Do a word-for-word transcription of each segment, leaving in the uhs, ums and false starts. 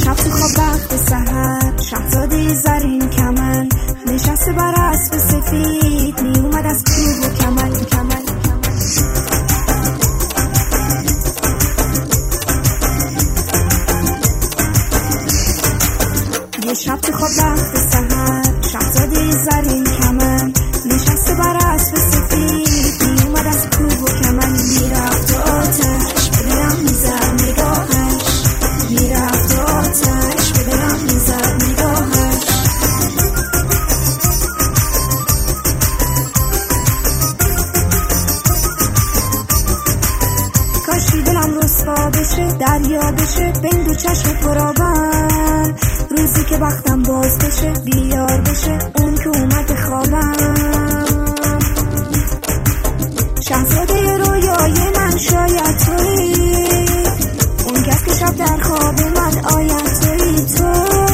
شب تو خواب وقت سحر، شهزاده زرین کمن نشسته بر اسب سفید، می اومد از کوه و کمن کمن یه شب تو خواب وقت سحر، شهزاده زرین کمن نشسته بر اسب سفید، می اومد از کوه و کمن. میرفت و آتش به دلم میزد نگاهش، میرفت و آتش به دلم میزد نگاهش. کاشکی دلم رسوا بشه، دریا بشه بین دو چشم پرآبم، روزی که وقتم باز بشه بیار بشه اون که اومد به خوابم. شهزاده رویای من شاید تویی، اون کس که شب در خواب من آید تویی. تو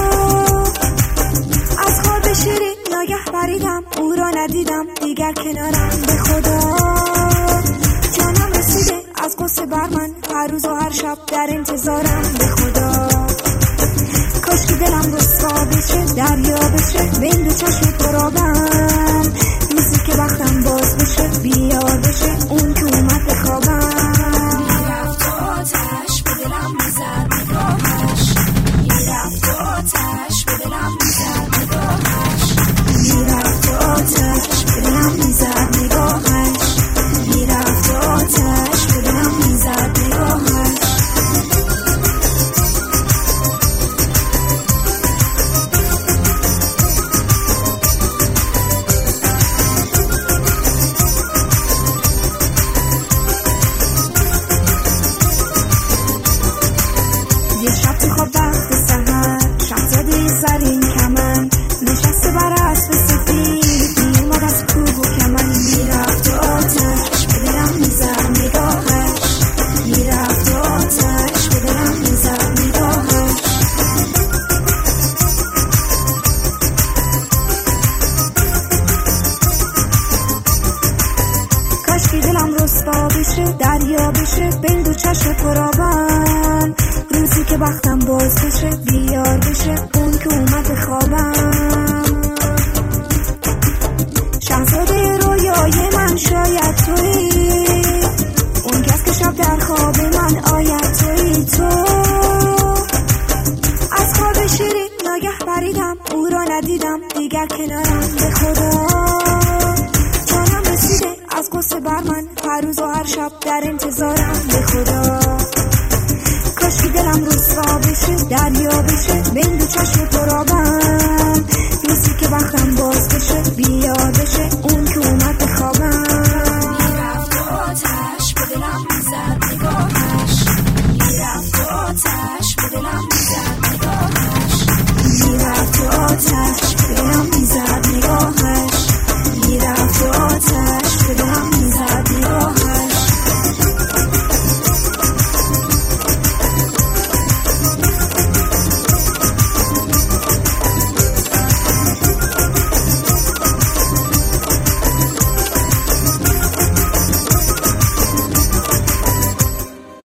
از خواب شیرین ناگه پریدم، او را ندیدم دیگر کنارم. به خدا جانم رسیده از قصه بر من، هر روز و هر شب در انتظارم. به خدا کاش که دلم رسوا بشه، دریا بشه بین دو چشم پرآبم، روزی که وقتم باز بشه بیار بشه اون که اومد به خوابم. میرفت و آتش به دلم میزد نگاهش، میرفت و آتش به دلم میزد نگاهش، میرفت و آتش به دلم میزد نگاهش، میرفت و آتش به دلم میزد نگاهش. یه شب تو خواب وقت سحر، شهزاده زرین کمن نشسته بر اسب سفید، می اومد از کوه و کمن. میرفت و آتش به دلم میزد نگاهش، میرفت و آتش به دلم میزد نگاهش. کاش که دلم رسوا بشه، دریا بشه بین دو چشم پرآبم، روزی که وقتم باز بشه بیار بشه اون که اومد به خوابم. شهزاده رویای من شاید تویی، اون کس که شب در خواب من آید تویی. تو از خواب شیرین ناگه پریدم، او را ندیدم دیگر کنارم. به خدا جانم رسیده از قصه بر من، هر روز و هر شب در انتظارم. به خدا کاش که دلم رسوا بشه، دریا بشه بین دو چشم پرآبم، روزی که وقتم باز بشه بیار بشه اون که اومد به خوابم.